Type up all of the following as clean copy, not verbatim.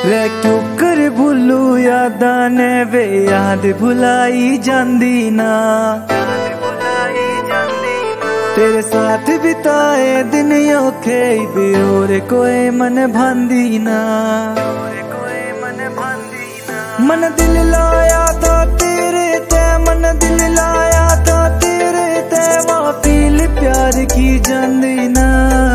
रे क्यों कर भुलू यादां ने वे याद भुलाई जांदी ना। तेरे साथ बिताए दिन औखे बे और कोई मन भांदी ना। मन दिल लाया था तेरे ते, मन दिल लाया था तेरे ते, वहाँ पील प्यार की जांदी ना।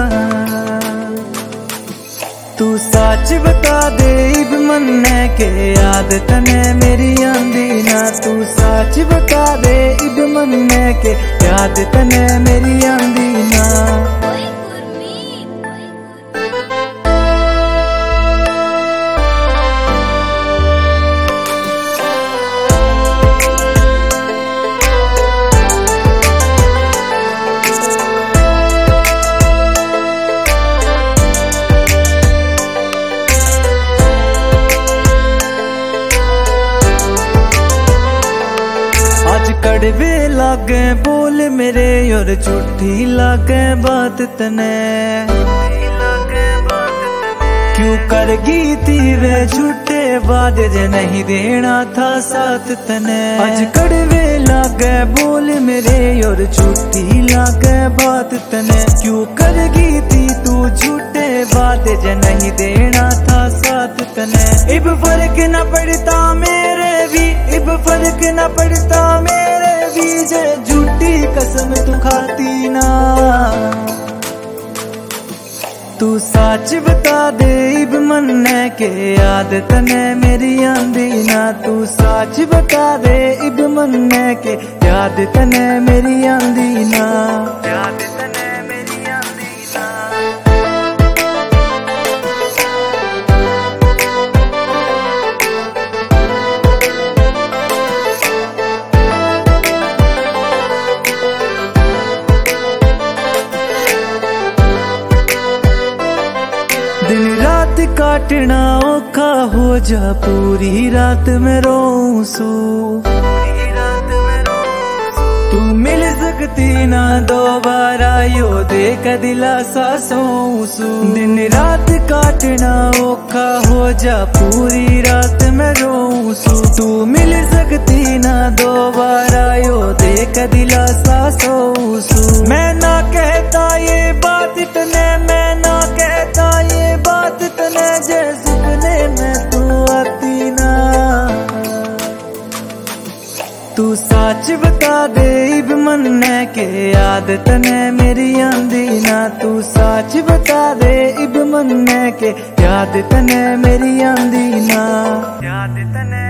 तू सच बता दे इब मन्ने के याद तने मेरी आंदी ना। तू सच बता दे इब मन्ने के याद तने मेरी आंदी ना। कड़वे लागे बोल मेरे और झूठी लागे बात तने। क्यों करगी थी वे झूठे वादे जे नहीं देना था साथ तने। आज कड़वे लागे बोल मेरे और झूठी लागे बात तने। क्यों करगी थी तू झूठे वादे जे नहीं देना था साथ तने। इब फर्क न पड़ता मेरे भी, इब फर्क न पड़ता मेरे भी, जे झूठी कसम तू खाती ना। तू सच बता दे इब मन्ने के याद तने मेरी आंदी ना। तू सच बता दे इब मन्ने के याद तने मेरी आंदी ना। याद तने मेरी आंदी ना। दिन रात काटना औखा हो जा, पूरी रात में रोऊं सू। तू मिल सकती ना दोबारा यो देख दिलासा सोऊं सू। दिन रात काटना औखा हो जा, पूरी रात में रोऊं सू। तू मिल सकती ना दोबारा यो देख दिलासा सोऊं सू। मैं ना कहता ये बात इतने, मैं ना कहता ये बात तने, जे सपने में तू आती ना। तू सच बता दे इब मन्ने के याद तने मेरी आंदी ना। तू सच बता दे इब मन्ने के याद तने मेरी आंदी ना। याद तने